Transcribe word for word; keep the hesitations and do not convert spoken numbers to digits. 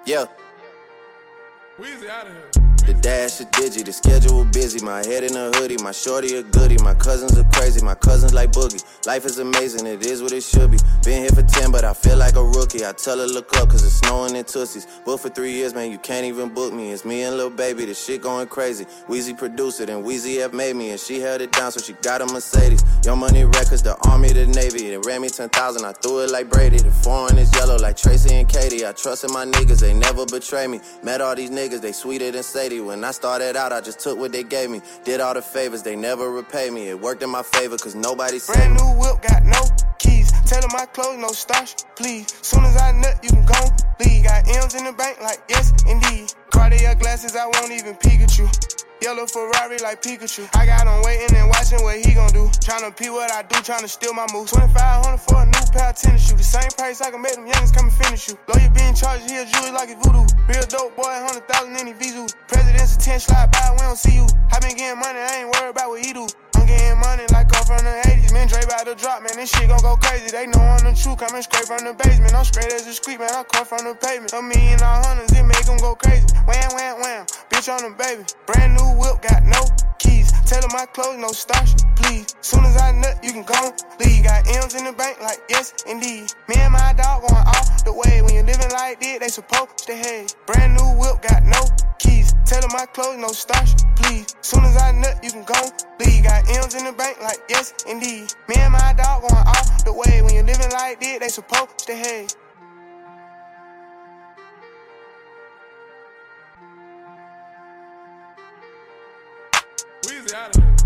Yeah. Weezy out of here. The dash is digi, the schedule busy. My head in a hoodie, my shorty a goodie. My cousins are crazy, my cousins like Boogie. Life is amazing, it is what it should be. Been here for ten, but I feel like a rookie. I tell her look up, cause it's snowing in Tussies. Booked for three years, man, you can't even book me. It's me and Lil Baby, the shit going crazy. Weezy produced it, and Weezy F made me. And she held it down, so she got a Mercedes. Young Money Records, the Army, the Navy. They ran me ten thousand, I threw it like Brady. The foreign is yellow like Tracy and Katie. I trusted my niggas, they never betray me. Met all these niggas, they sweeter than Sadie. When I started out, I just took what they gave me. Did all the favors, they never repay me. It worked in my favor, cause nobody saved Brand me. new whip, got no keys. Tell them my clothes, no starch, please. Soon as I nut, you can go leave. Got M's in the bank, like yes, indeed. Cartier glasses, I won't even peek at you. Yellow Ferrari like Pikachu. I got him waiting and watching what he gon' do. Tryna pee what I do, tryna steal my moves. twenty-five hundred for a new pair of tennis shoes. The same price I can make them youngins come and finish you. Lawyer being charged, he a jewelry like it's voodoo. Real dope boy, one hundred thousand in his Vizu. President's a ten, slide by, we don't see you. I been getting money, I ain't worried about what he do. I'm getting money like I'm from the eighties. Man, Dre about to drop, man, this shit gon' go crazy. They know I'm the truth, coming straight from the basement. I'm straight as a street, man, I come from the pavement. A million all hundreds, it make them go crazy. Wham, wham, wham, bitch on the baby. Brand new whip, got no keys. Tell them my clothes, no starch, please. Soon as I nut, you can go leave. Got M's in the bank, like yes, indeed. Me and my dog going off the way. When you living like this, they supposed to hate. Brand new whip, got no keys. Tell them my clothes, no starch, please. Soon as I nut, you can go leave. Got M's in the bank, like yes, indeed. Me and my dog going off the way. When you living like this, they supposed to hate. Weezy out of here.